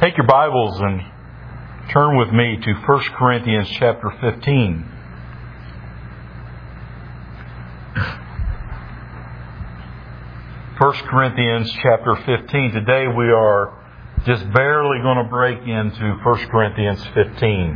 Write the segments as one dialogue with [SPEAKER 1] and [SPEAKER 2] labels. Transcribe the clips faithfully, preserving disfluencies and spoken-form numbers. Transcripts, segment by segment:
[SPEAKER 1] Take your Bibles and turn with me to First Corinthians chapter fifteen. First Corinthians chapter fifteen. Today we are just barely going to break into First Corinthians fifteen.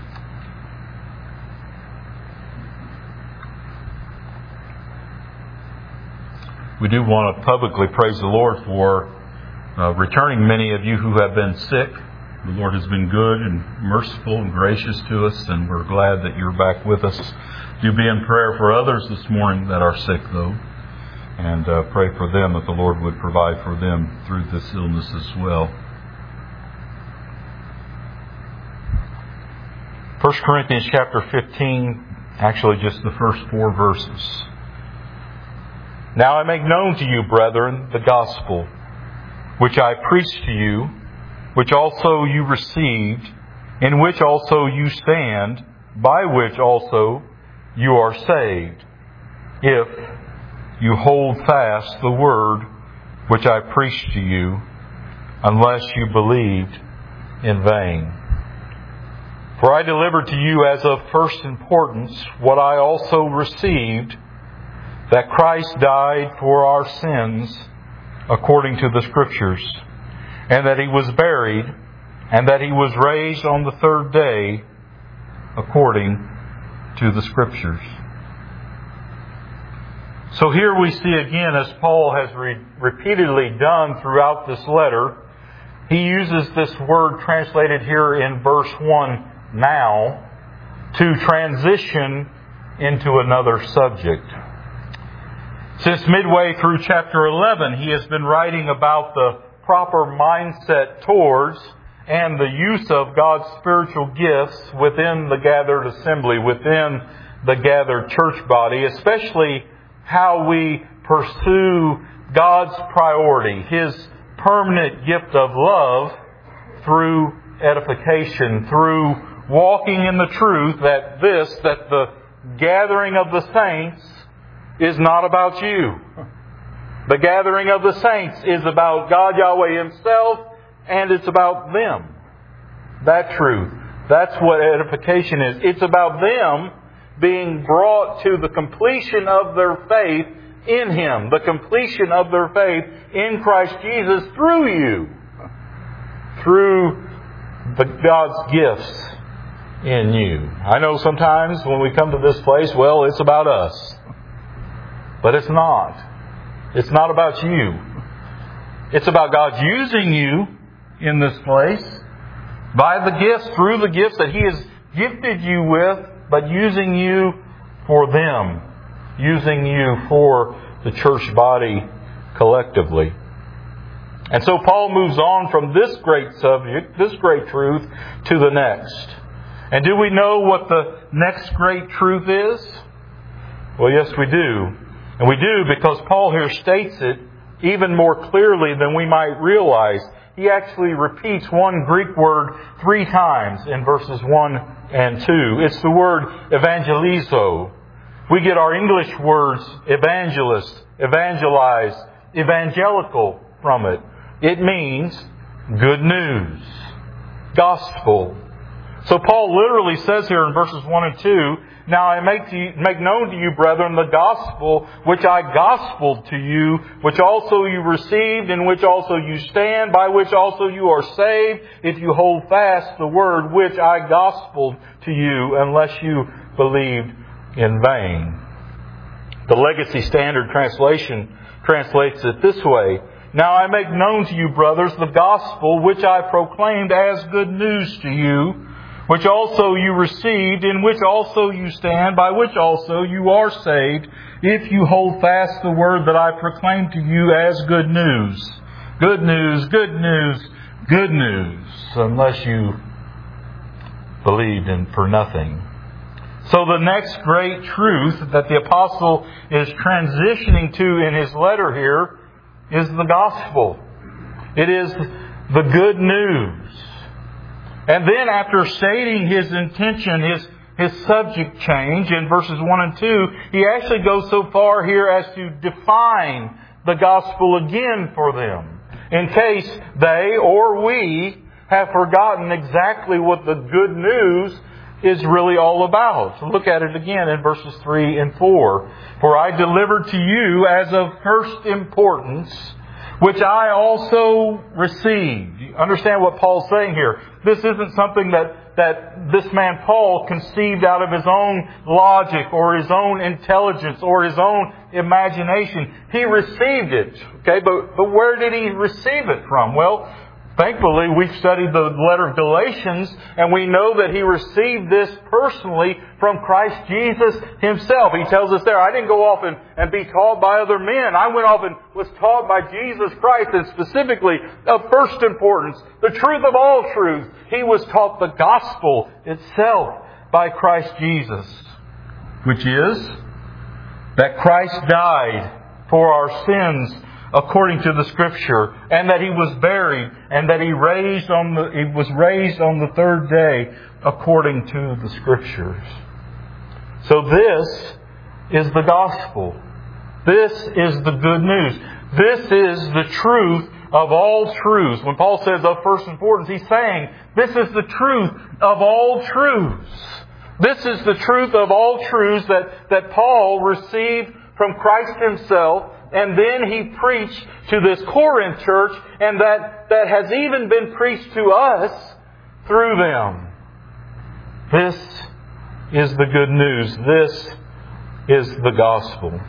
[SPEAKER 1] We do want to publicly praise the Lord for uh, returning many of you who have been sick. The Lord has been good and merciful and gracious to us, and we're glad that you're back with us. Do be in prayer for others this morning that are sick, though, and uh, pray for them that the Lord would provide for them through this illness as well. First Corinthians chapter fifteen, actually just the first four verses. Now I make known to you, brethren, the gospel, which I preached to you, which also you received, in which also you stand, by which also you are saved, if you hold fast the word which I preached to you, unless you believed in vain. For I delivered to you as of first importance what I also received, that Christ died for our sins according to the Scriptures, and that He was buried, and that He was raised on the third day according to the Scriptures. So here we see again, as Paul has re- repeatedly done throughout this letter, he uses this word translated here in verse one, now, to transition into another subject. Since midway through chapter eleven, he has been writing about the proper mindset towards and the use of God's spiritual gifts within the gathered assembly, within the gathered church body, especially how we pursue God's priority, His permanent gift of love through edification, through walking in the truth that this, that the gathering of the saints is not about you. The gathering of the saints is about God Yahweh Himself, and it's about them. That truth. That's what edification is. It's about them being brought to the completion of their faith in Him. The completion of their faith in Christ Jesus through you. Through the God's gifts in you. I know sometimes when we come to this place, well, it's about us. But it's not. It's not about you. It's about God using you in this place by the gifts, through the gifts that He has gifted you with, but using you for them, using you for the church body collectively. And so Paul moves on from this great subject, this great truth, to the next. And do we know what the next great truth is? Well, yes, we do. And we do because Paul here states it even more clearly than we might realize. He actually repeats one Greek word three times in verses one and two. It's the word evangelizo. We get our English words evangelist, evangelize, evangelical from it. It means good news, gospel. So Paul literally says here in verses one and two, now I make, to you, make known to you, brethren, the gospel which I gospeled to you, which also you received, in which also you stand, by which also you are saved, if you hold fast the word which I gospeled to you, unless you believed in vain. The Legacy Standard Translation translates it this way. Now I make known to you, brothers, the gospel which I proclaimed as good news to you, which also you received, in which also you stand, by which also you are saved, if you hold fast the word that I proclaimed to you as good news. Good news, good news, good news, unless you believed in for nothing. So the next great truth that the apostle is transitioning to in his letter here is the gospel. It is the good news. And then after stating his intention, his, his subject change in verses one and two, he actually goes so far here as to define the gospel again for them, in case they or we have forgotten exactly what the good news is really all about. So look at it again in verses three and four. For I delivered to you as of first importance, which I also received. You understand what Paul's saying here? This isn't something that, that this man Paul conceived out of his own logic or his own intelligence or his own imagination. He received it. Okay, but, but where did he receive it from? Well, thankfully, we've studied the letter of Galatians, and we know that he received this personally from Christ Jesus Himself. He tells us there, I didn't go off and, and be taught by other men. I went off and was taught by Jesus Christ, and specifically of first importance, the truth of all truths. He was taught the gospel itself by Christ Jesus, which is that Christ died for our sins according to the Scripture, and that He was buried, and that He raised on the He was raised on the third day according to the Scriptures. So this is the gospel. This is the good news. This is the truth of all truths. When Paul says of first importance, he's saying this is the truth of all truths. This is the truth of all truths that, that Paul received from Christ Himself, and then he preached to this Corinth church, and that, that has even been preached to us through them. This is the good news. This is the gospel.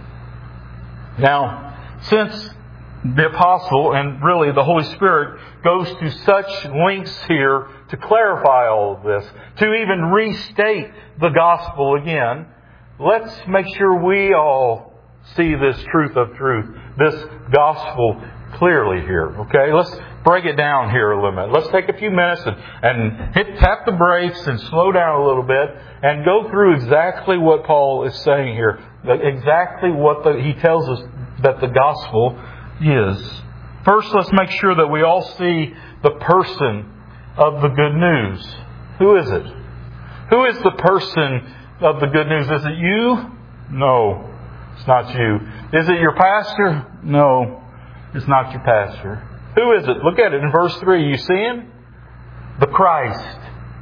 [SPEAKER 1] Now, since the apostle and really the Holy Spirit goes to such lengths here to clarify all of this, to even restate the gospel again, let's make sure we all see this truth of truth, this gospel clearly here. Okay, let's break it down here a little bit. Let's take a few minutes and, and hit tap the brakes and slow down a little bit and go through exactly what Paul is saying here. Exactly what the, he tells us that the gospel is. First, let's make sure that we all see the person of the good news. Who is it? Who is the person of the good news? Is it you? No. It's not you. Is it your pastor? No, it's not your pastor. Who is it? Look at it in verse three. You see him? The Christ.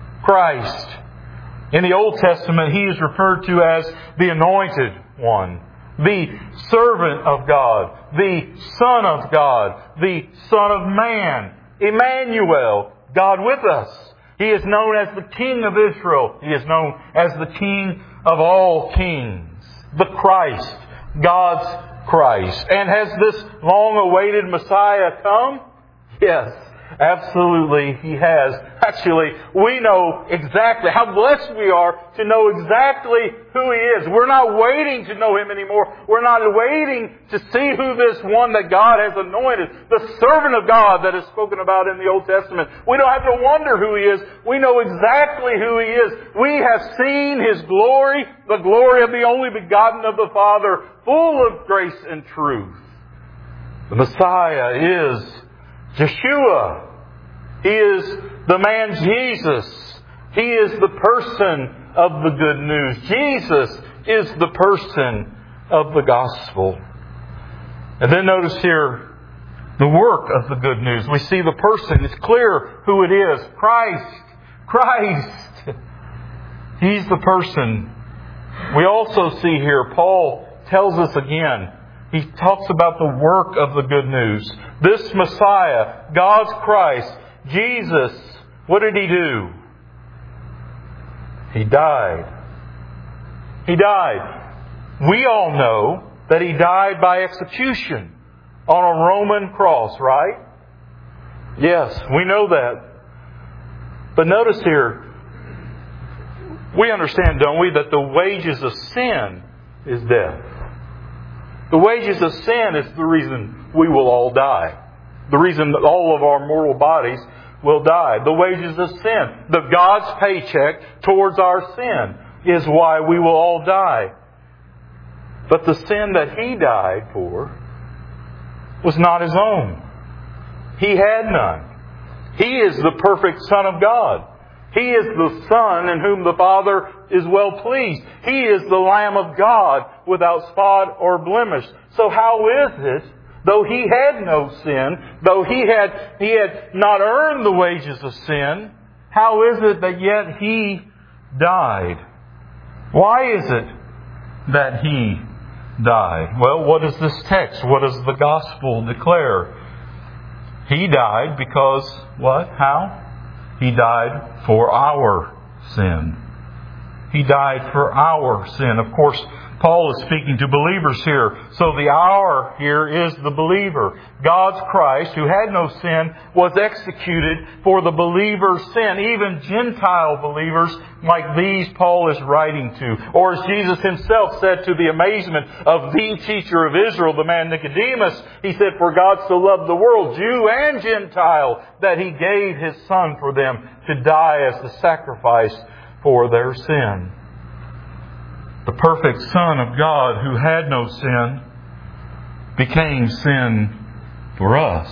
[SPEAKER 1] Christ. In the Old Testament, He is referred to as the Anointed One, the servant of God, the Son of God, the Son of Man, Emmanuel, God with us. He is known as the King of Israel. He is known as the King of all kings. The Christ, God's Christ. And has this long-awaited Messiah come? Yes, absolutely He has. Actually, we know exactly how blessed we are to know exactly who He is. We're not waiting to know Him anymore. We're not waiting to see who this one that God has anointed, the servant of God that is spoken about in the Old Testament. We don't have to wonder who He is. We know exactly who He is. We have seen His glory, the glory of the only begotten of the Father, full of grace and truth. The Messiah is Yeshua. He is the man Jesus. He is the person of the good news. Jesus is the person of the gospel. And then notice here the work of the good news. We see the person. It's clear who it is. Christ. Christ. He's the person. We also see here, Paul tells us again, he talks about the work of the good news. This Messiah, God's Christ, Jesus, what did He do? He died. He died. We all know that He died by execution on a Roman cross, right? Yes, we know that. But notice here, we understand, don't we, that the wages of sin is death. The wages of sin is the reason we will all die. The reason that all of our mortal bodies will die. The wages of sin, the God's paycheck towards our sin, is why we will all die. But the sin that He died for was not His own. He had none. He is the perfect Son of God. He is the Son in whom the Father is well pleased. He is the Lamb of God without spot or blemish. So how is it though He had no sin, though He had, he had not earned the wages of sin, how is it that yet He died? Why is it that He died? Well, what is this text? What does the gospel declare? He died because, what? How? He died for our sin. He died for our sin. Of course, Paul is speaking to believers here. So the our here is the believer. God's Christ, who had no sin, was executed for the believer's sin. Even Gentile believers like these Paul is writing to. Or as Jesus Himself said to the amazement of the teacher of Israel, the man Nicodemus, He said, for God so loved the world, Jew and Gentile, that He gave His Son for them to die as the sacrifice for their sin. The perfect Son of God, who had no sin, became sin for us.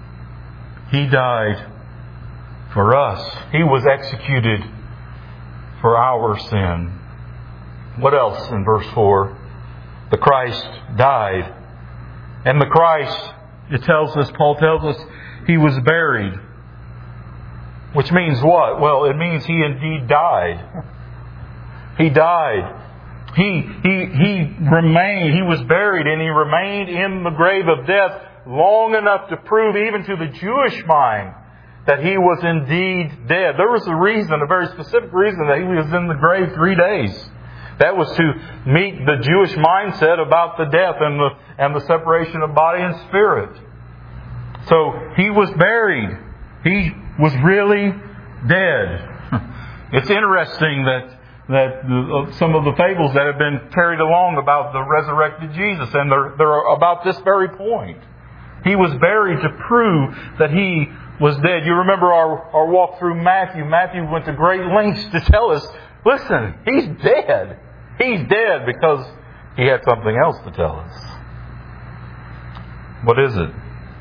[SPEAKER 1] He died for us. He was executed for our sin. What else in verse four? The Christ died. And the Christ, it tells us, Paul tells us, He was buried. Which means what? Well, it means He indeed died. He died. He, he, he remained, He was buried, and He remained in the grave of death long enough to prove even to the Jewish mind that He was indeed dead. There was a reason, a very specific reason, that He was in the grave three days. That was to meet the Jewish mindset about the death and the, and the separation of body and spirit. So He was buried. He was really dead. It's interesting that that the, some of the fables that have been carried along about the resurrected Jesus, and they're, they're about this very point. He was buried to prove that He was dead. You remember our, our walk through Matthew. Matthew went to great lengths to tell us, listen, He's dead. He's dead because He had something else to tell us. What is it?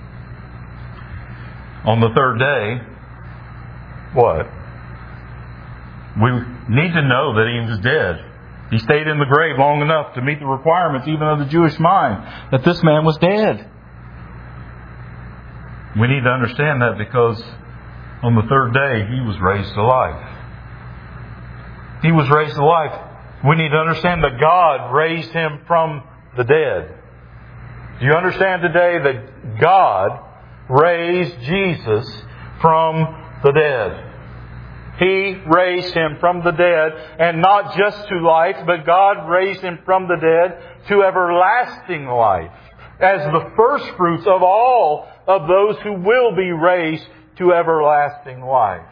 [SPEAKER 1] On the third day, what? We need to know that He was dead. He stayed in the grave long enough to meet the requirements even of the Jewish mind that this man was dead. We need to understand that because on the third day He was raised to life. He was raised to life. We need to understand that God raised Him from the dead. Do you understand today that God raised Jesus from the dead? He raised Him from the dead, and not just to life, but God raised Him from the dead to everlasting life, as the first fruits of all of those who will be raised to everlasting life.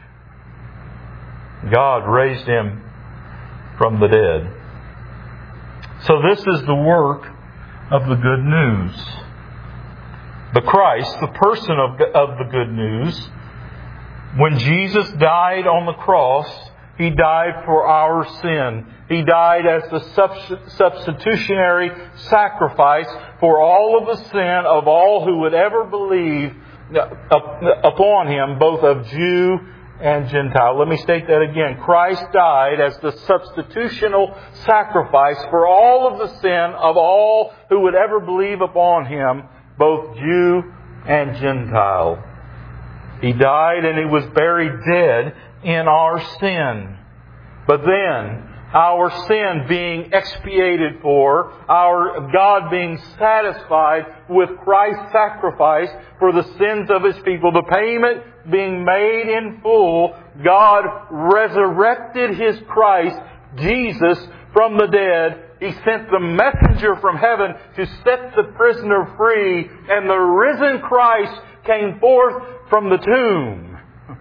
[SPEAKER 1] God raised Him from the dead. So this is the work of the good news. The Christ, the person of, of the good news, when Jesus died on the cross, He died for our sin. He died as the substitutionary sacrifice for all of the sin of all who would ever believe upon Him, both of Jew and Gentile. Let me state that again. Christ died as the substitutional sacrifice for all of the sin of all who would ever believe upon Him, both Jew and Gentile. He died and He was buried dead in our sin. But then, our sin being expiated for, our God being satisfied with Christ's sacrifice for the sins of His people, the payment being made in full, God resurrected His Christ, Jesus, from the dead. He sent the messenger from heaven to set the prisoner free, and the risen Christ came forth from the tomb.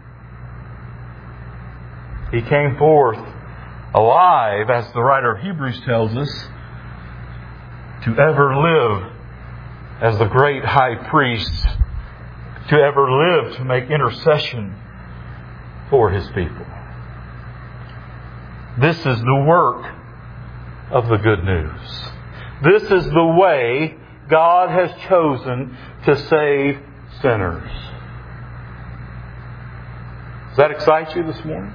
[SPEAKER 1] He came forth alive, as the writer of Hebrews tells us, to ever live as the great high priest, to ever live to make intercession for His people. This is the work of the good news. This is the way God has chosen to save sinners. Does that excite you this morning?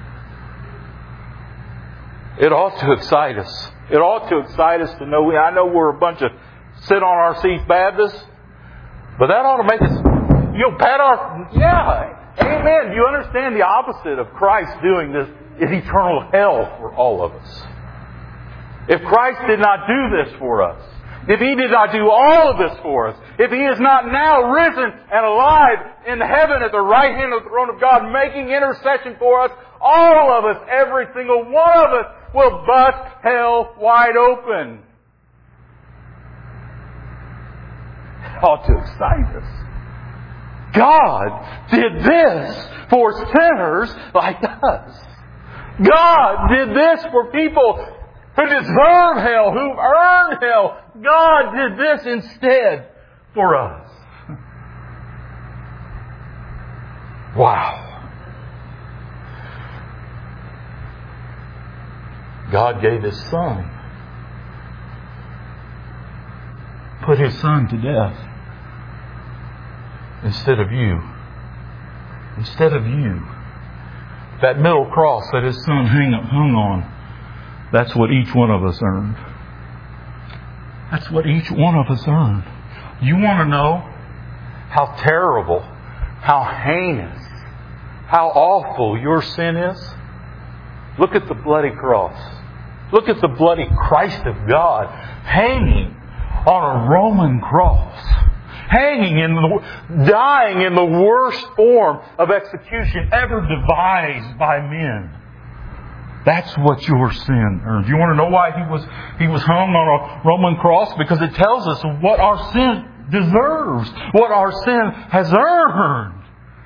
[SPEAKER 1] It ought to excite us. It ought to excite us to know. I know we're a bunch of sit on our seats Baptists, But that ought to make us, you know, pat our, yeah, amen. Do you understand the opposite of Christ doing this is eternal hell for all of us? If Christ did not do this for us, if He did not do all of this for us, if He is not now risen and alive in heaven at the right hand of the throne of God, making intercession for us, all of us, every single one of us, will bust hell wide open. It ought to excite us. God did this for sinners like us. God did this for people who deserve hell, who earned hell. God did this instead for us. Wow. God gave His Son. Put His Son to death. Instead of you. Instead of you. That middle cross that His Son hung on, that's what each one of us earned. That's what each one of us earned. You want to know how terrible, how heinous, how awful your sin is? Look at the bloody cross. Look at the bloody Christ of God hanging on a Roman cross. Hanging in the, dying in the worst form of execution ever devised by men. That's what your sin earned. You want to know why He was He was hung on a Roman cross? Because it tells us what our sin deserves, what our sin has earned.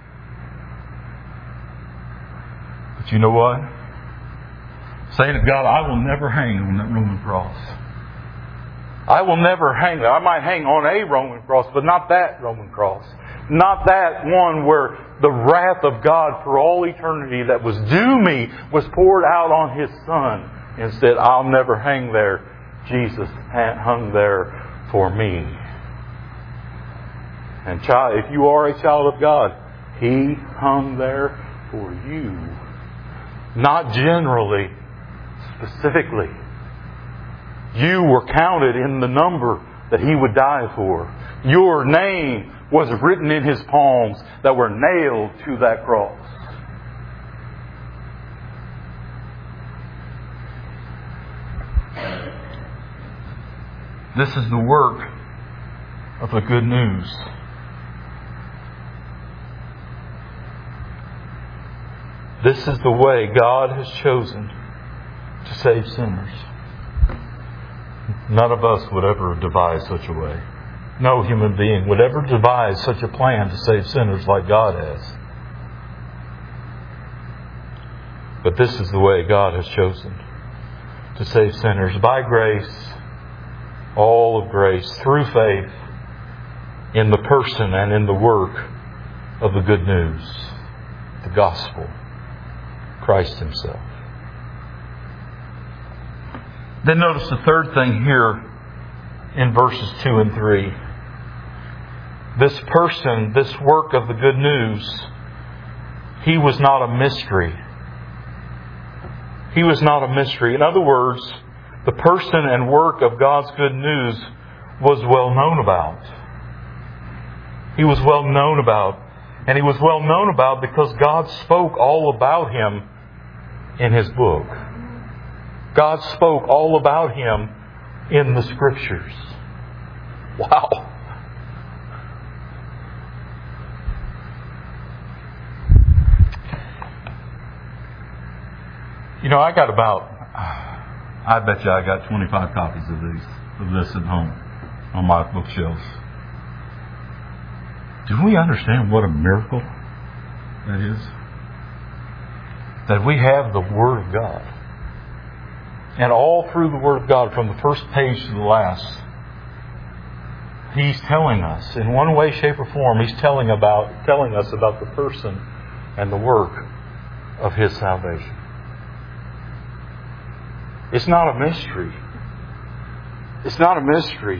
[SPEAKER 1] But you know what? Saying to God, I will never hang on that Roman cross. I will never hang there. I might hang on a Roman cross, but not that Roman cross. Not that one where the wrath of God for all eternity that was due me was poured out on His Son. Instead, I'll never hang there. Jesus hung there for me. And child, if you are a child of God, He hung there for you. Not generally, specifically. You were counted in the number that He would die for. Your name was written in His palms that were nailed to that cross. This is the work of the good news. This is the way God has chosen to save sinners. None of us would ever devise such a way. No human being would ever devise such a plan to save sinners like God has. But this is the way God has chosen to save sinners by grace, all of grace, through faith, in the person and in the work of the good news, the gospel, Christ Himself. Then notice the third thing here in verses two and three. This person, this work of the good news, He was not a mystery. He was not a mystery. In other words, the person and work of God's good news was well known about. He was well known about. And He was well known about because God spoke all about Him in His book. God spoke all about Him in the Scriptures. Wow. You know, I got about, I bet you I got twenty-five copies of these, of this at home on my bookshelves. Do we understand what a miracle that is? That we have the Word of God. And all through the Word of God, from the first page to the last, He's telling us, in one way, shape, or form, He's telling about telling us about the person and the work of His salvation. It's not a mystery. It's not a mystery.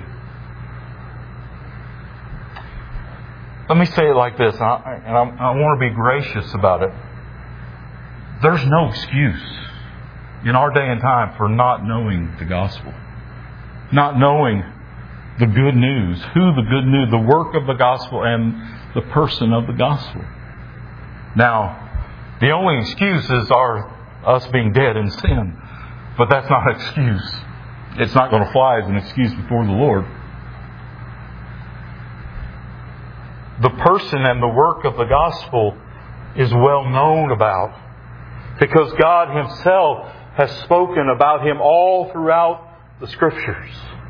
[SPEAKER 1] Let me say it like this, and I, and I, I want to be gracious about it. There's no excuse in our day and time for not knowing the gospel. Not knowing the good news. Who the good news, the work of the gospel and the person of the gospel. Now, the only excuses are us being dead in sin. But that's not an excuse. It's not going to fly as an excuse before the Lord. The person and the work of the gospel is well known about, because God Himself has spoken about Him all throughout the Scriptures.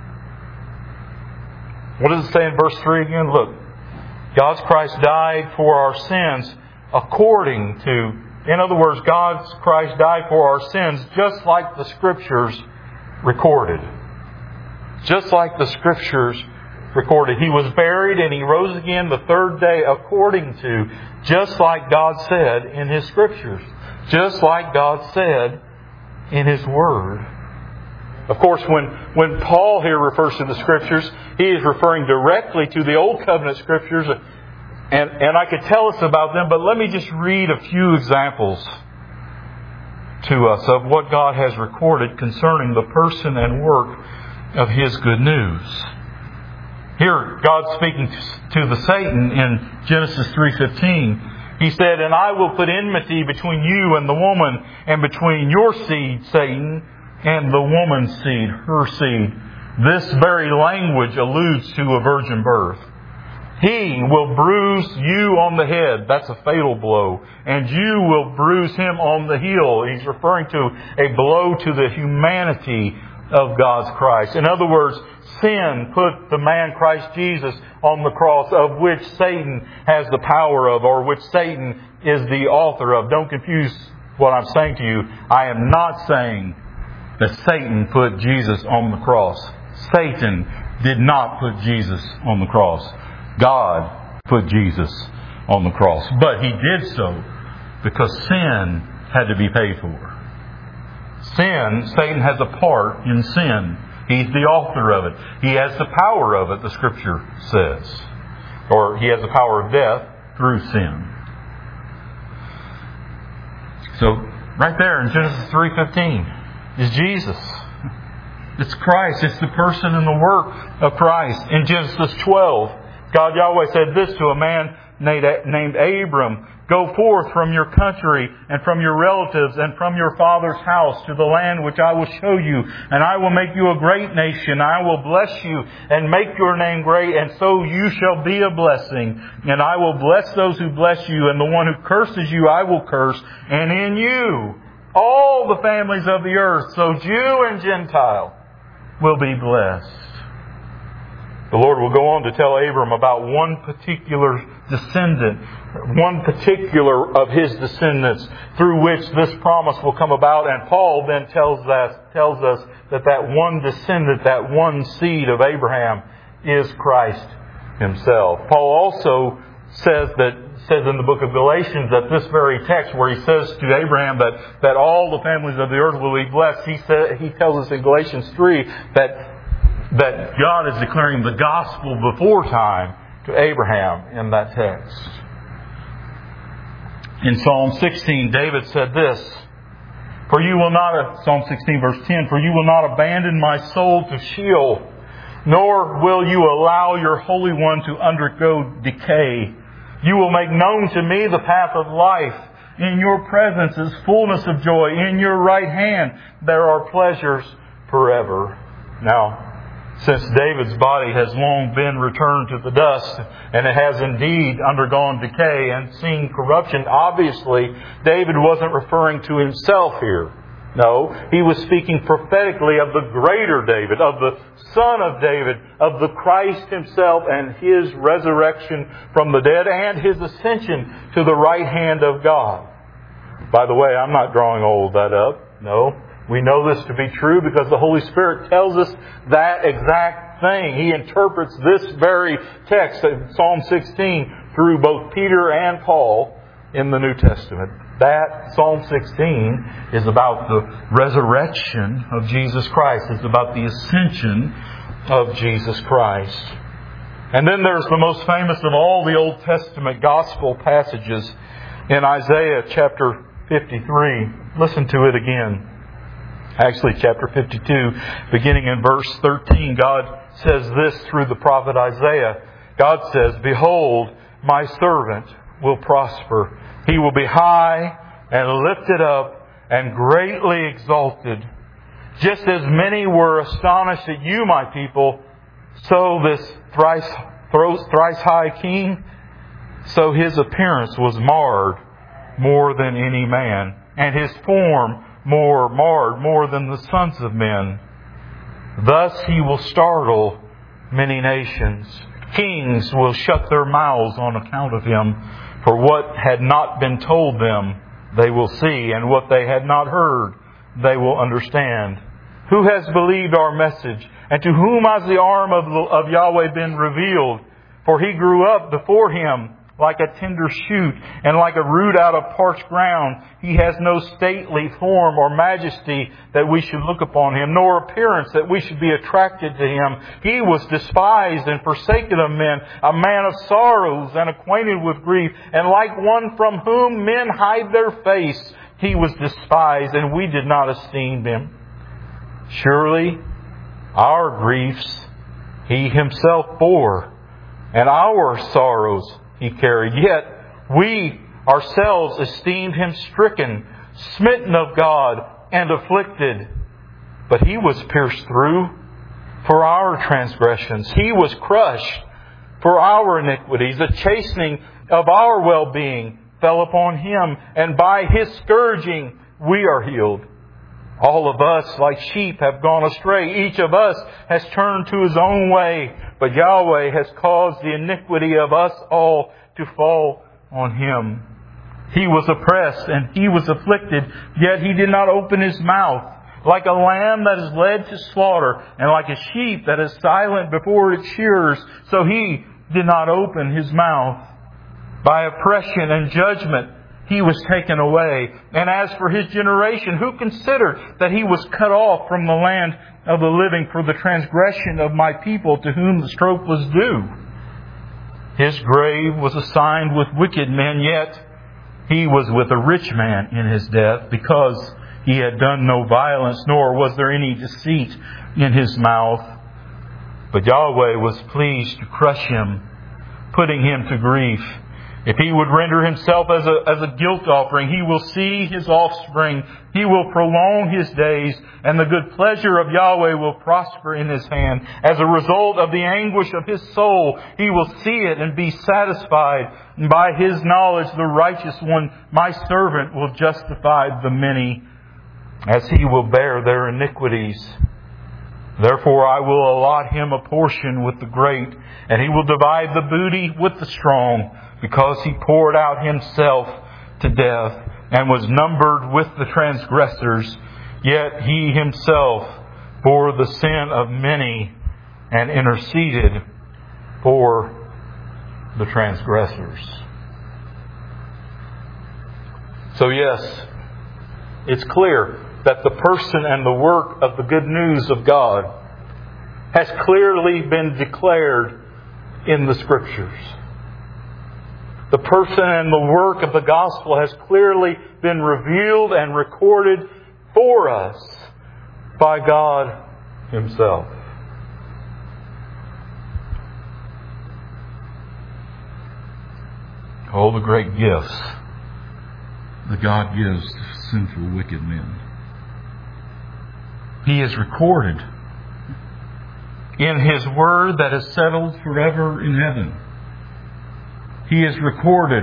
[SPEAKER 1] What does it say in verse three again? Look, God's Christ died for our sins according to, in other words, God's Christ died for our sins just like the Scriptures recorded. Just like the Scriptures recorded. He was buried and He rose again the third day according to, just like God said in His Scriptures. Just like God said in His Word. Of course, when, when Paul here refers to the Scriptures, he is referring directly to the Old Covenant Scriptures. And, and I could tell us about them, but let me just read a few examples to us of what God has recorded concerning the person and work of His good news. Here, God speaking to the Satan in Genesis three fifteen. He said, "And I will put enmity between you and the woman, and between your seed, Satan, and the woman's seed," her seed. This very language alludes to a virgin birth. "He will bruise you on the head." That's a fatal blow. "And you will bruise him on the heel." He's referring to a blow to the humanity of God's Christ. In other words, sin put the man Christ Jesus on the cross, of which Satan has the power of, or which Satan is the author of. Don't confuse what I'm saying to you. I am not saying that Satan put Jesus on the cross. Satan did not put Jesus on the cross. God put Jesus on the cross. But He did so because sin had to be paid for. Sin, Satan has a part in sin. He's the author of it. He has the power of it, the Scripture says. Or he has the power of death through sin. So, right there in Genesis three fifteen is Jesus. It's Christ. It's the person and the work of Christ. In Genesis twelve, God Yahweh said this to a man named Abram: "Go forth from your country and from your relatives and from your father's house to the land which I will show you. And I will make you a great nation. I will bless you and make your name great, and so you shall be a blessing. And I will bless those who bless you, and the one who curses you I will curse. And in you all the families of the earth, so Jew and Gentile, will be blessed." The Lord will go on to tell Abram about one particular descendant, one particular of his descendants through which this promise will come about. And Paul then tells us, tells us that that one descendant, that one seed of Abraham is Christ Himself. Paul also says that says in the book of Galatians that this very text where he says to Abraham that, that all the families of the earth will be blessed, he said, he tells us in Galatians three that that God is declaring the gospel before time to Abraham in that text. In Psalm sixteen, David said this: "For you will not," Psalm sixteen verse ten, "For you will not abandon my soul to Sheol, nor will you allow your Holy One to undergo decay. You will make known to me the path of life. In your presence is fullness of joy. In your right hand there are pleasures forever." Now, since David's body has long been returned to the dust, and it has indeed undergone decay and seen corruption, obviously David wasn't referring to himself here. No, he was speaking prophetically of the greater David, of the Son of David, of the Christ Himself and His resurrection from the dead and His ascension to the right hand of God. By the way, I'm not drawing all of that up. No. We know this to be true because the Holy Spirit tells us that exact thing. He interprets this very text of Psalm sixteen through both Peter and Paul in the New Testament. That Psalm sixteen is about the resurrection of Jesus Christ. It's about the ascension of Jesus Christ. And then there's the most famous of all the Old Testament gospel passages in Isaiah chapter fifty-three. Listen to it again. Actually, chapter fifty-two, beginning in verse thirteen, God says this through the prophet Isaiah. God says, "Behold, my servant will prosper. He will be high and lifted up and greatly exalted. Just as many were astonished at you, my people, so this thrice, thrice high king, so his appearance was marred more than any man, and his form more marred more than the sons of men. Thus he will startle many nations. Kings will shut their mouths on account of him, for what had not been told them they will see, and what they had not heard they will understand. Who has believed our message? And to whom has the arm of, of Yahweh been revealed? For he grew up before him like a tender shoot, and like a root out of parched ground. He has no stately form or majesty that we should look upon him, nor appearance that we should be attracted to him. He was despised and forsaken of men, a man of sorrows and acquainted with grief, and like one from whom men hide their face, he was despised, and we did not esteem him. Surely our griefs he himself bore, and our sorrows he carried. Yet we ourselves esteemed him stricken, smitten of God, and afflicted. But he was pierced through for our transgressions. He was crushed for our iniquities. The chastening of our well-being fell upon him, and by his scourging we are healed. All of us, like sheep, have gone astray. Each of us has turned to his own way. But Yahweh has caused the iniquity of us all to fall on him. He was oppressed and he was afflicted, yet he did not open his mouth. Like a lamb that is led to slaughter, and like a sheep that is silent before its shearers, so he did not open his mouth. By oppression and judgment he was taken away. And as for his generation, who considered that he was cut off from the land of the living for the transgression of my people, to whom the stroke was due? His grave was assigned with wicked men, yet he was with a rich man in his death, because he had done no violence, nor was there any deceit in his mouth. But Yahweh was pleased to crush him, putting him to grief. If he would render himself as a, as a guilt offering, he will see his offspring. He will prolong his days, and the good pleasure of Yahweh will prosper in his hand. As a result of the anguish of his soul, he will see it and be satisfied. And by his knowledge, the righteous one, my servant, will justify the many, as he will bear their iniquities. Therefore I will allot him a portion with the great, and he will divide the booty with the strong, because he poured out himself to death and was numbered with the transgressors. Yet he himself bore the sin of many and interceded for the transgressors. So yes, it's clear that the person and the work of the good news of God has clearly been declared in the Scriptures. The person and the work of the gospel has clearly been revealed and recorded for us by God himself. All the great gifts that God gives to sinful, wicked men, he has recorded in his word that is settled forever in heaven. He has recorded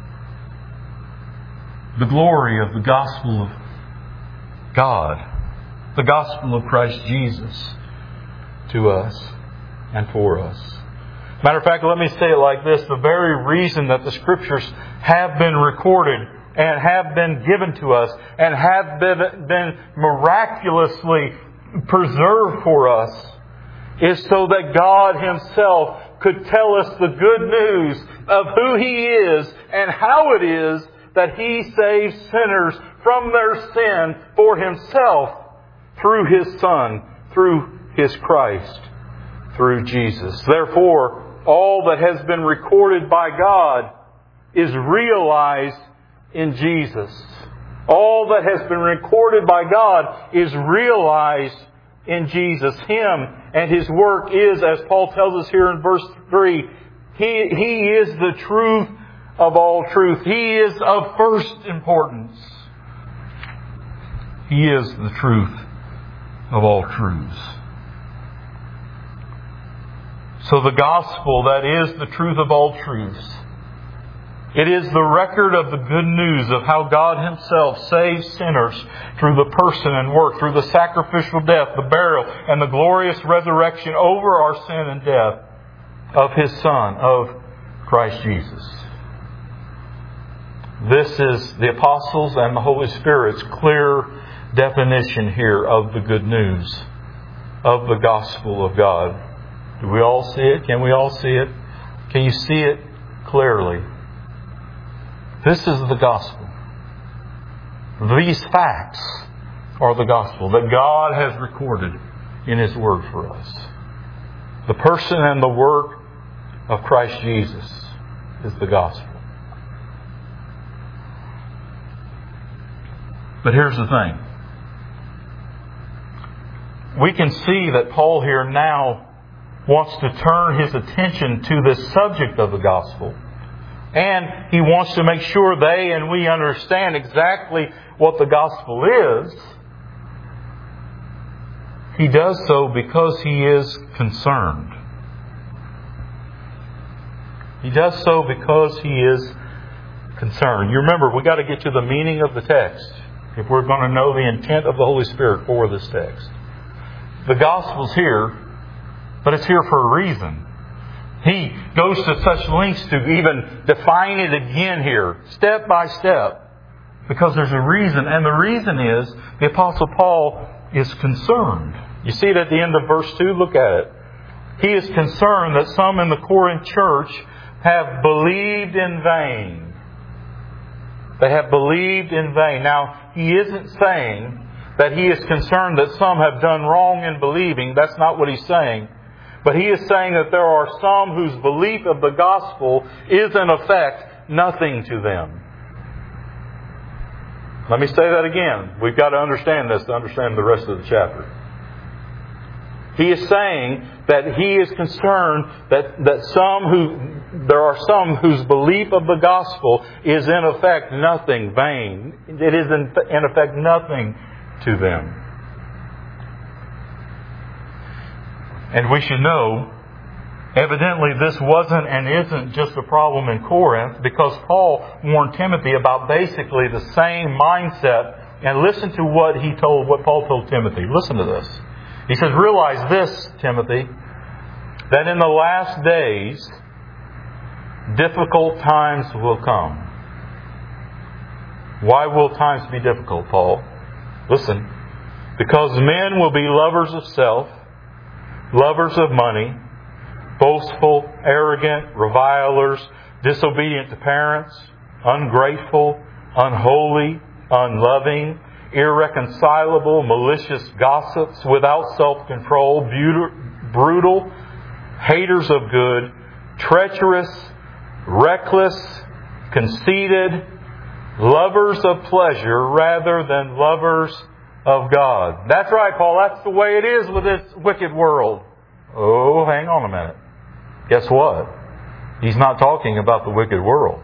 [SPEAKER 1] the glory of the gospel of God, the gospel of Christ Jesus, to us and for us. Matter of fact, let me say it like this. The very reason that the Scriptures have been recorded and have been given to us and have been, been miraculously preserved for us is so that God himself could tell us the good news of who he is and how it is that he saves sinners from their sin for himself through his Son, through his Christ, through Jesus. Therefore, all that has been recorded by God is realized in Jesus. All that has been recorded by God is realized in Jesus. Him and His work is, as Paul tells us here in verse three, He, he is the truth of all truth. He is of first importance. He is the truth of all truths. So the gospel, that is the truth of all truths. It is the record of the good news of how God Himself saves sinners through the person and work, through the sacrificial death, the burial, and the glorious resurrection over our sin and death of His Son, of Christ Jesus. This is the Apostles' and the Holy Spirit's clear definition here of the good news, of the gospel of God. Do we all see it? Can we all see it? Can you see it clearly? This is the gospel. These facts are the gospel that God has recorded in His Word for us. The person and the work of Christ Jesus is the gospel. But here's the thing. We can see that Paul here now wants to turn his attention to this subject of the gospel. And he wants to make sure they and we understand exactly what the gospel is. He does so because he is concerned. He does so because he is concerned. You remember, we've got to get to the meaning of the text if we're going to know the intent of the Holy Spirit for this text. The gospel's here, but it's here for a reason. He goes to such lengths to even define it again here, step by step, because there's a reason. And the reason is the Apostle Paul is concerned. You see it at the end of verse two? Look at it. He is concerned that some in the Corinth church have believed in vain. They have believed in vain. Now, he isn't saying that he is concerned that some have done wrong in believing. That's not what he's saying. But he is saying that there are some whose belief of the gospel is in effect nothing to them. Let me say that again. We've got to understand this to understand the rest of the chapter. He is saying that he is concerned that, that some who, there are some whose belief of the gospel is in effect nothing, vain. It is in, in effect nothing to them. And we should know, evidently this wasn't and isn't just a problem in Corinth, because Paul warned Timothy about basically the same mindset. And listen to what he told, what Paul told Timothy. Listen to this. He says, realize this, Timothy, that in the last days, difficult times will come. Why will times be difficult, Paul? Listen. Because men will be lovers of self, lovers of money, boastful, arrogant, revilers, disobedient to parents, ungrateful, unholy, unloving, irreconcilable, malicious gossips, without self-control, brutal, haters of good, treacherous, reckless, conceited, lovers of pleasure rather than lovers of God. That's right, Paul. That's the way it is with this wicked world. Oh, hang on a minute. Guess what? He's not talking about the wicked world.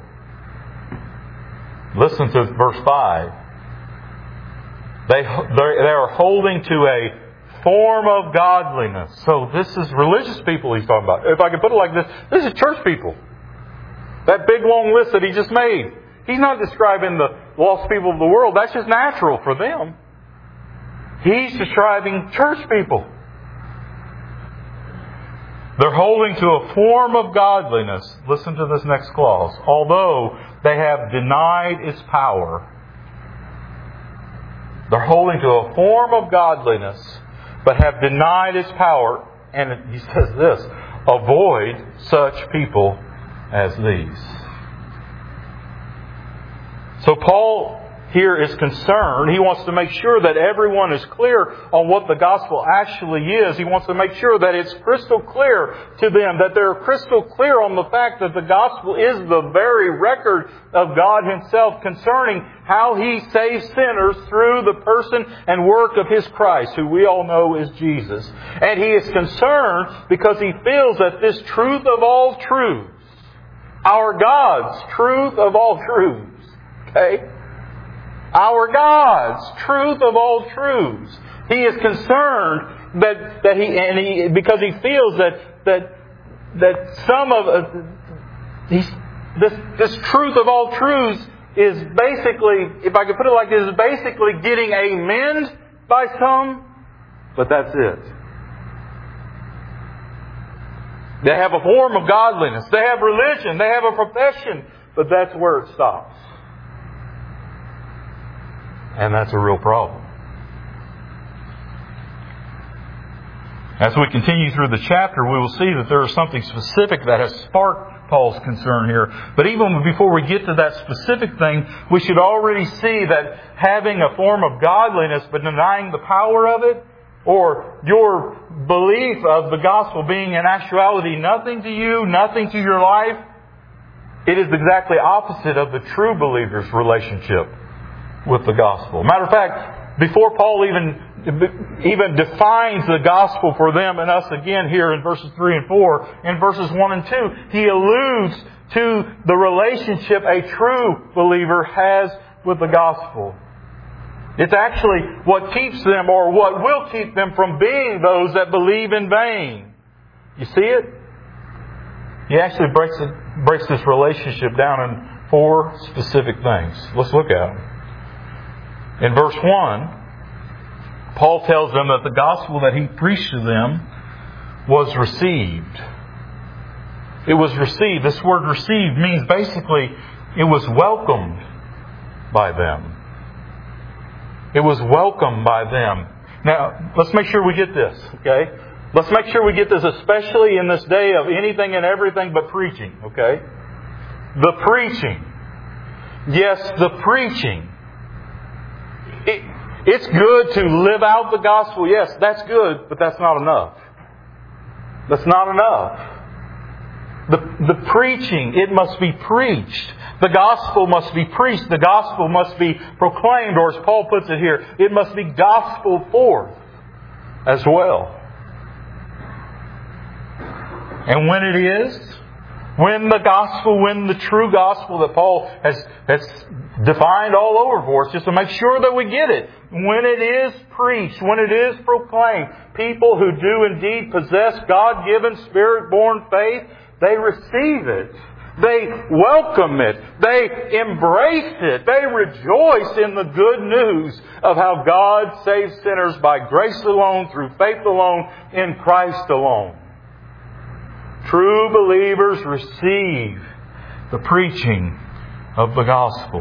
[SPEAKER 1] Listen to verse five. They, they are holding to a form of godliness. So this is religious people he's talking about. If I could put it like this, this is church people. That big long list that he just made. He's not describing the lost people of the world. That's just natural for them. He's describing church people. They're holding to a form of godliness. Listen to this next clause. Although they have denied its power. They're holding to a form of godliness, but have denied its power. And he says this, avoid such people as these. So Paul here is concerned. He wants to make sure that everyone is clear on what the gospel actually is. He wants to make sure that it's crystal clear to them, that they're crystal clear on the fact that the gospel is the very record of God Himself concerning how He saves sinners through the person and work of His Christ, who we all know is Jesus. And He is concerned because He feels that this truth of all truths, our God's truth of all truths, okay? Our God's truth of all truths. He is concerned that, that he, and he, because He feels that, that, that some of, uh, he's, this, this truth of all truths is basically, if I could put it like this, is basically getting amened by some, but that's it. They have a form of godliness. They have religion. They have a profession, but that's where it stops. And that's a real problem. As we continue through the chapter, we will see that there is something specific that has sparked Paul's concern here. But even before we get to that specific thing, we should already see that having a form of godliness but denying the power of it, or your belief of the gospel being in actuality nothing to you, nothing to your life, it is exactly opposite of the true believer's relationship with the gospel. Matter of fact, before Paul even, even defines the gospel for them and us again here in verses three and four, in verses one and two, he alludes to the relationship a true believer has with the gospel. It's actually what keeps them, or what will keep them from being those that believe in vain. You see it? He actually breaks it, breaks this relationship down in four specific things. Let's look at them. In verse one, Paul tells them that the gospel that he preached to them was received. It was received. This word received means basically it was welcomed by them. It was welcomed by them. Now, let's make sure we get this, okay? Let's make sure we get this, especially in this day of anything and everything but preaching, okay? The preaching. Yes, the preaching. It, it's good to live out the gospel. Yes, that's good, but that's not enough. That's not enough. The, the preaching, it must be preached. The gospel must be preached. The gospel must be proclaimed, or as Paul puts it here, it must be gospel forth as well. And when it is, when the gospel, when the true gospel that Paul has, has defined all over for us, just to make sure that we get it, when it is preached, when it is proclaimed, people who do indeed possess God-given, Spirit-born faith, they receive it. They welcome it. They embrace it. They rejoice in the good news of how God saves sinners by grace alone, through faith alone, in Christ alone. True believers receive the preaching of the gospel.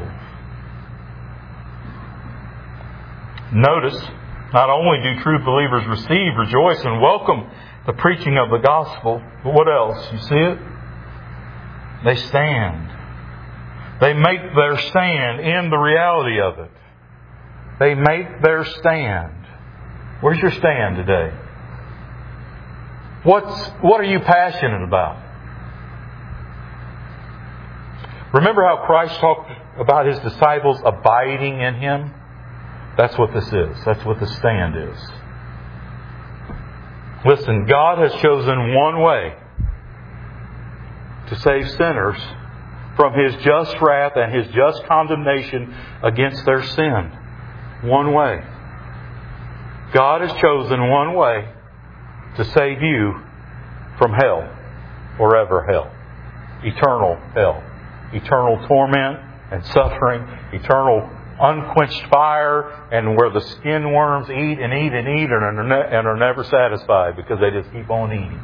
[SPEAKER 1] Notice, not only do true believers receive, rejoice, and welcome the preaching of the gospel, but what else? You see it? They stand. They make their stand in the reality of it. They make their stand. Where's your stand today? What's, what are you passionate about? Remember how Christ talked about His disciples abiding in Him? That's what this is. That's what the stand is. Listen, God has chosen one way to save sinners from His just wrath and His just condemnation against their sin. One way. God has chosen one way to save you from hell, or ever hell. Eternal hell. Eternal torment and suffering. Eternal unquenched fire, and where the skin worms eat and eat and eat and are, ne- and are never satisfied because they just keep on eating.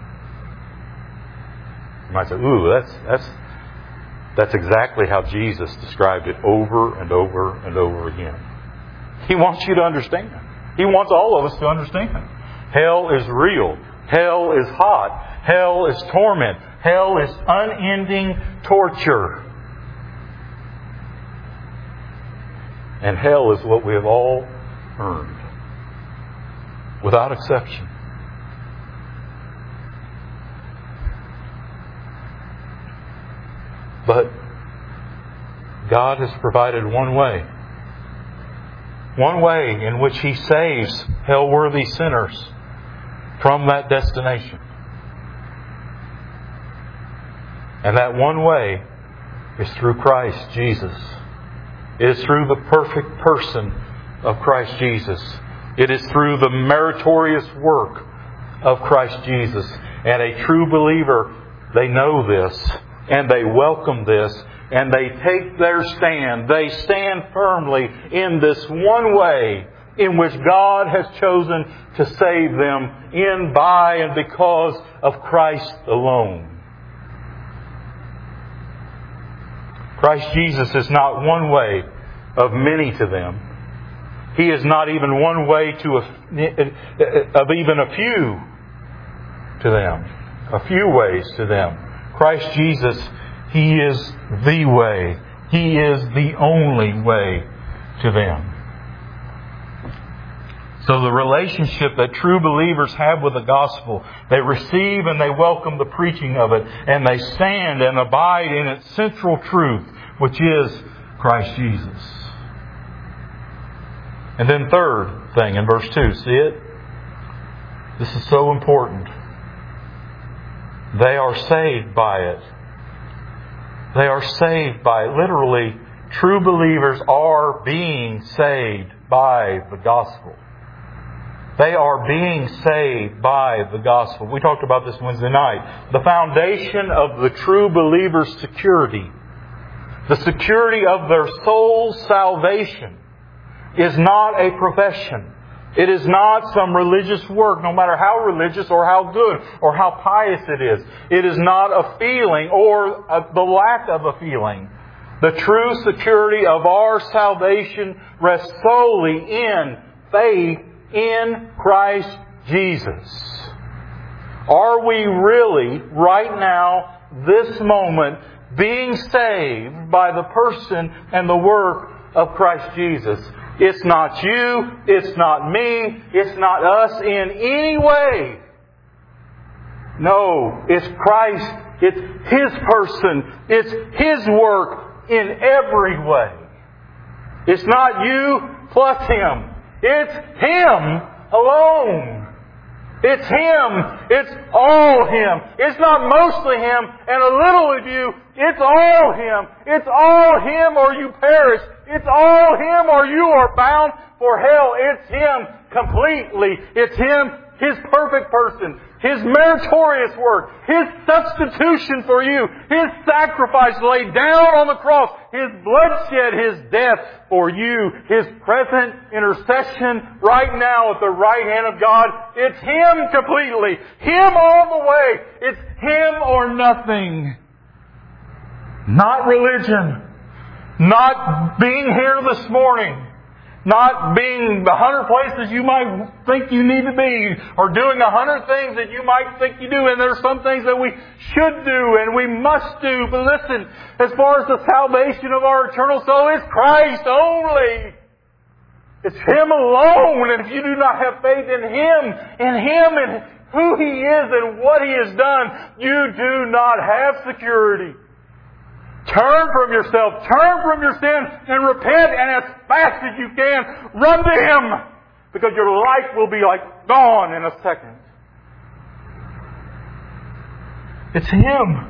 [SPEAKER 1] You might say, ooh, that's, that's, that's exactly how Jesus described it over and over and over again. He wants you to understand. He wants all of us to understand. Hell is real. Hell is hot. Hell is torment. Hell is unending torture. And hell is what we have all earned, without exception. But God has provided one way. One way in which He saves hell-worthy sinners from that destination. And that one way is through Christ Jesus. It is through the perfect person of Christ Jesus. It is through the meritorious work of Christ Jesus. And a true believer, they know this, and they welcome this, and they take their stand. They stand firmly in this one way in which God has chosen to save them in, by, and because of Christ alone. Christ Jesus is not one way of many to them. He is not even one way to a, of even a few to them. A few ways to them. Christ Jesus, He is the way. He is the only way to them. So the relationship that true believers have with the gospel, they receive and they welcome the preaching of it, and they stand and abide in its central truth, which is Christ Jesus. And then third thing in verse two, see it? This is so important. They are saved by it. They are saved by it. Literally, true believers are being saved by the gospel. They are being saved by the gospel. We talked about this Wednesday night. The foundation of the true believer's security, the security of their soul's salvation, is not a profession. It is not some religious work, no matter how religious or how good or how pious it is. It is not a feeling or a, the lack of a feeling. The true security of our salvation rests solely in faith in Christ Jesus. Are we really, right now, this moment, being saved by the person and the work of Christ Jesus? It's not you, it's not me, it's not us in any way. No, it's Christ, it's His person, it's His work in every way. It's not you plus Him. It's Him alone. It's Him. It's all Him. It's not mostly Him and a little of you. It's all Him. It's all Him or you perish. It's all Him or you are bound for hell. It's Him completely. It's Him, His perfect person, His meritorious work, His substitution for you, His sacrifice laid down on the cross, His bloodshed, His death for you, His present intercession right now at the right hand of God. It's Him completely. Him all the way. It's Him or nothing. Not religion. Not being here this morning. Not being the hundred places you might think you need to be, or doing a hundred things that you might think you do. And there's some things that we should do and we must do. But listen, as far as the salvation of our eternal soul, it's Christ only. It's Him alone. And if you do not have faith in Him, in Him and who He is and what He has done, you do not have security. Turn from yourself, turn from your sin, and repent, and as fast as you can, run to Him, because your life will be like gone in a second. It's Him.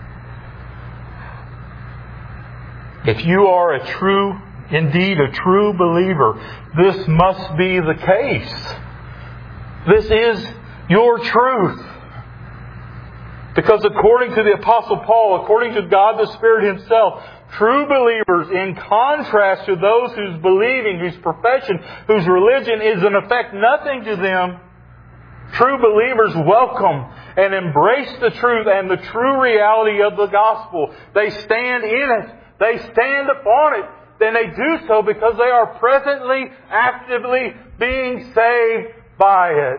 [SPEAKER 1] If you are a true, indeed a true believer, this must be the case. This is your truth. Because according to the Apostle Paul, according to God the Spirit Himself, true believers, in contrast to those whose believing, whose profession, whose religion is in effect nothing to them, true believers welcome and embrace the truth and the true reality of the gospel. They stand in it. They stand upon it. Then they do so because they are presently, actively being saved by it.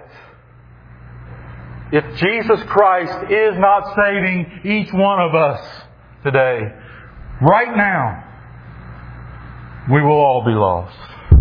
[SPEAKER 1] If Jesus Christ is not saving each one of us today, right now, we will all be lost.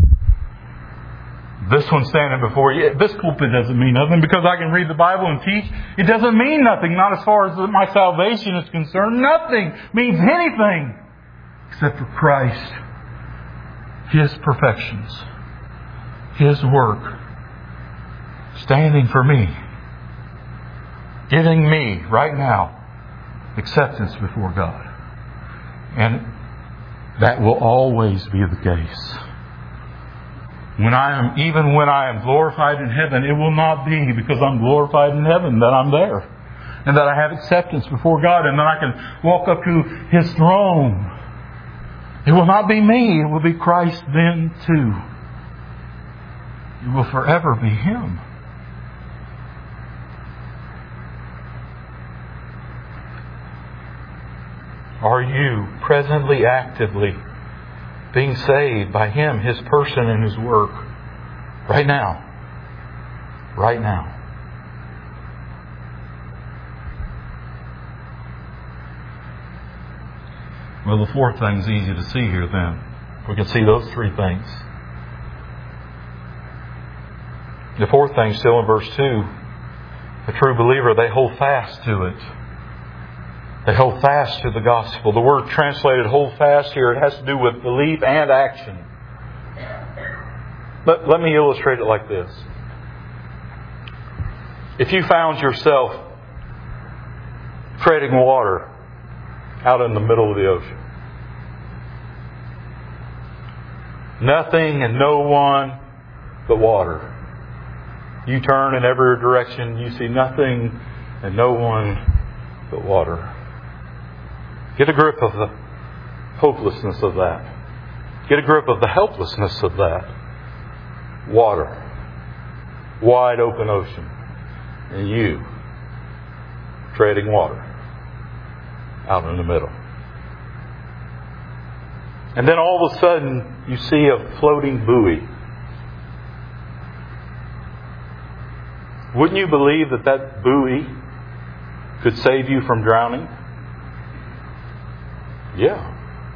[SPEAKER 1] This one standing before you, this pulpit doesn't mean nothing because I can read the Bible and teach. It doesn't mean nothing, not as far as my salvation is concerned. Nothing means anything except for Christ, His perfections, His work, standing for me, giving me right now acceptance before God. And that will always be the case. When I am, even when I am glorified in heaven, it will not be because I'm glorified in heaven that I'm there. And that I have acceptance before God and that I can walk up to His throne. It will not be me. It will be Christ then too. It will forever be Him. Are you presently, actively being saved by Him, His person, and His work? Right now. Right now. Well, the fourth thing's easy to see here then. We can see those three things. The fourth thing, still in verse two, a true believer, they hold fast to it. They hold fast to the gospel. The word translated hold fast here, it has to do with belief and action. Let, let me illustrate it like this. If you found yourself treading water out in the middle of the ocean, nothing and no one but water. You turn in every direction, you see nothing and no one but water. Get a grip of the hopelessness of that. Get a grip of the helplessness of that. Water. Wide open ocean. And you treading water out in the middle. And then all of a sudden you see a floating buoy. Wouldn't you believe that that buoy could save you from drowning? Yeah.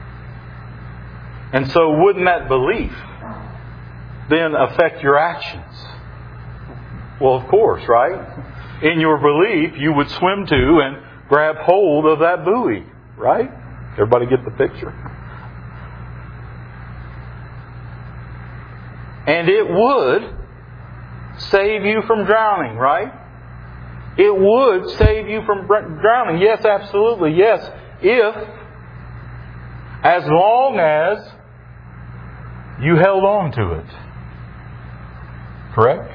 [SPEAKER 1] And so wouldn't that belief then affect your actions? Well, of course, right? In your belief, you would swim to and grab hold of that buoy, right? Everybody get the picture? And it would save you from drowning, right? It would save you from drowning. Yes, absolutely. Yes, if, as long as you held on to it. Correct?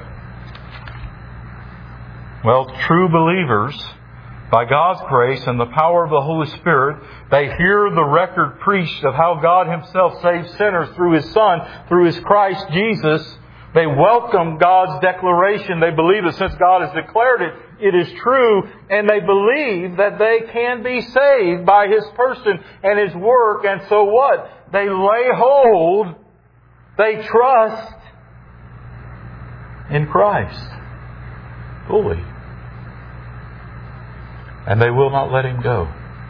[SPEAKER 1] Well, true believers, by God's grace and the power of the Holy Spirit, they hear the record preached of how God Himself saves sinners through His Son, through His Christ Jesus. They welcome God's declaration. They believe that since God has declared it, it is true. And they believe that they can be saved by His person and His work. And so what? They lay hold, they trust in Christ fully. And they will not let Him go.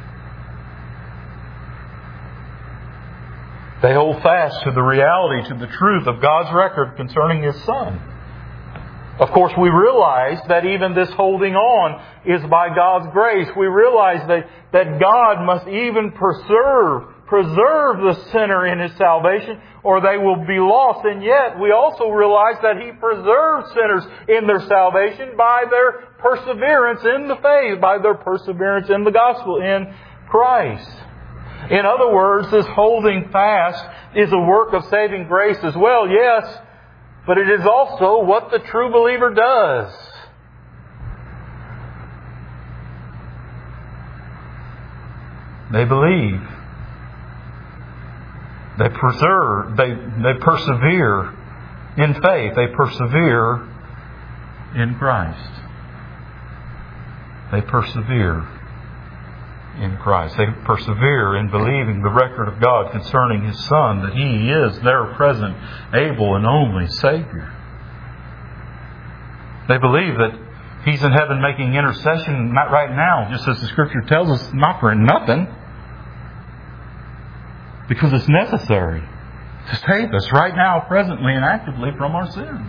[SPEAKER 1] They hold fast to the reality, to the truth of God's record concerning His Son. Of course, we realize that even this holding on is by God's grace. We realize that, that God must even preserve, preserve the sinner in his salvation, or they will be lost. And yet, we also realize that He preserves sinners in their salvation by their perseverance in the faith, by their perseverance in the gospel, in Christ. In other words, this holding fast is a work of saving grace as well, yes, but it is also what the true believer does. They believe. They preserve, they, they persevere in faith. They persevere in Christ. They persevere in Christ. They persevere in believing the record of God concerning His Son, that He is their present, able and only Savior. They believe that He's in heaven making intercession, not right now, just as the Scripture tells us, not for nothing, because it's necessary. to save us right now, presently and actively from our sin.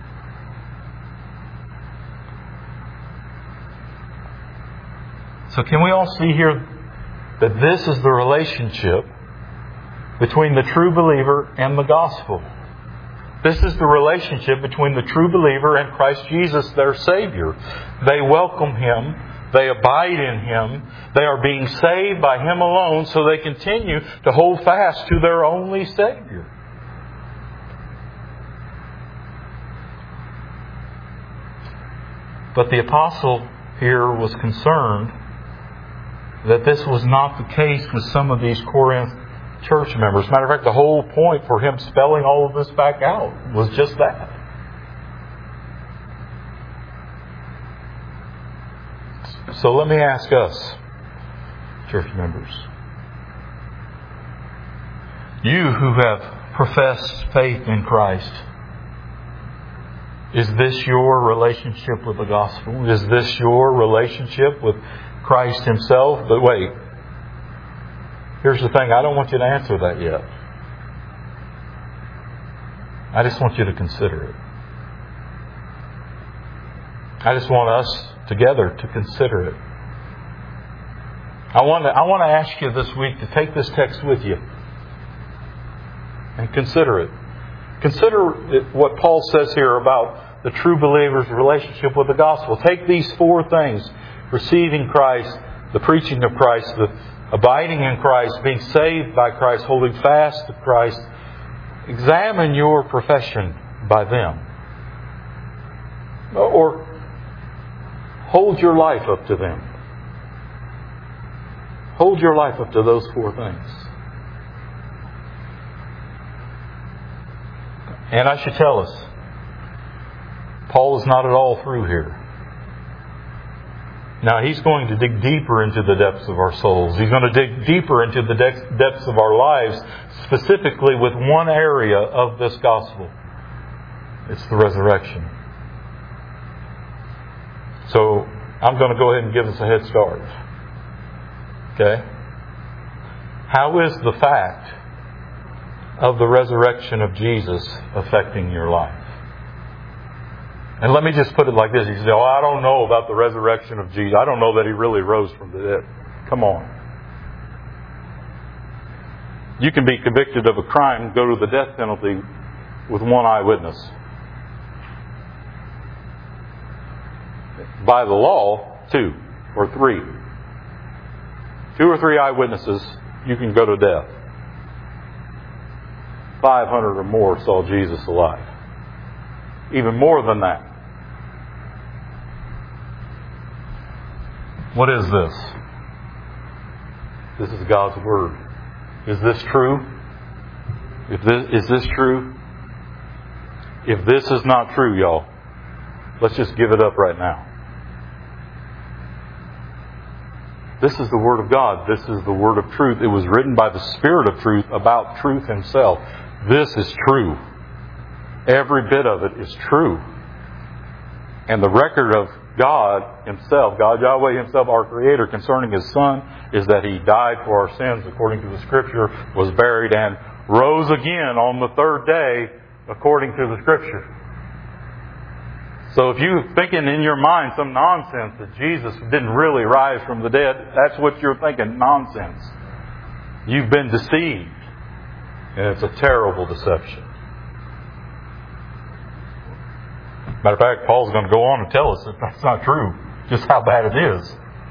[SPEAKER 1] So can we all see here that this is the relationship between the true believer and the gospel? This is the relationship between the true believer and Christ Jesus, their Savior. They welcome Him. They abide in Him. They are being saved by Him alone, so they continue to hold fast to their only Savior. But the apostle here was concerned that this was not the case with some of these Corinth church members. Matter of fact, the whole point for him spelling all of this back out was just that. So let me ask us, church members. You who have professed faith in Christ, is this your relationship with the gospel? Is this your relationship with Christ Himself? But wait. Here's the thing. I don't want you to answer that yet. I just want you to consider it. I just want us together to consider it. I want to, I want to ask you this week to take this text with you and consider it. Consider what Paul says here about the true believer's relationship with the gospel. Take these four things: receiving Christ, the preaching of Christ, the abiding in Christ, being saved by Christ, holding fast to Christ. Examine your profession by them. Or hold your life up to them. Hold your life up to those four things. And I should tell us, Paul is not at all through here. Now, he's going to dig deeper into the depths of our souls. He's going to dig deeper into the depths of our lives, specifically with one area of this gospel. It's the resurrection. So, I'm going to go ahead and give us a head start. Okay? How is the fact of the resurrection of Jesus affecting your life? And let me just put it like this. You say, oh, I don't know about the resurrection of Jesus. I don't know that He really rose from the dead. Come on. You can be convicted of a crime, go to the death penalty with one eyewitness. By the law, two or three. Two or three eyewitnesses, you can go to death. five hundred or more saw Jesus alive. Even more than that. What is this? This is God's Word. Is this true? If this, is this true? If this is not true, y'all, let's just give it up right now. This is the Word of God. This is the Word of truth. It was written by the Spirit of truth about truth Himself. This is true. Every bit of it is true. And the record of God Himself, God Yahweh Himself, our Creator, concerning His Son, is that He died for our sins according to the Scripture, was buried, and rose again on the third day according to the Scripture. So if you're thinking in your mind some nonsense that Jesus didn't really rise from the dead, that's what you're thinking, nonsense. You've been deceived. And it's a terrible deception. Matter of fact, Paul's going to go on and tell us that that's not true, just how bad it is.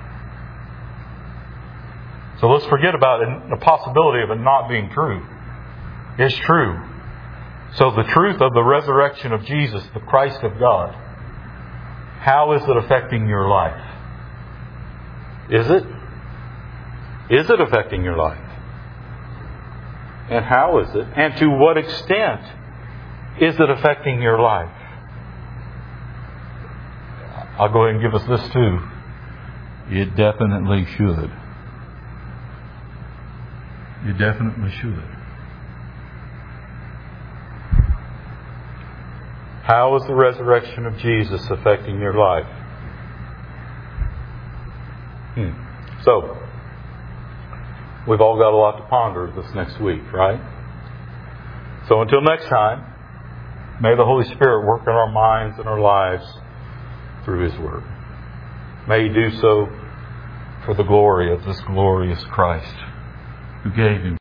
[SPEAKER 1] So let's forget about it, the possibility of it not being true. It's true. So the truth of the resurrection of Jesus, the Christ of God, how is it affecting your life? Is it? Is it affecting your life? And how is it? And to what extent is it affecting your life? I'll go ahead and give us this too. It definitely should. It definitely should. How is the resurrection of Jesus affecting your life? Hmm. So, we've all got a lot to ponder this next week, right? So until next time, may the Holy Spirit work in our minds and our lives through His Word. May He do so for the glory of this glorious Christ who gave Himself.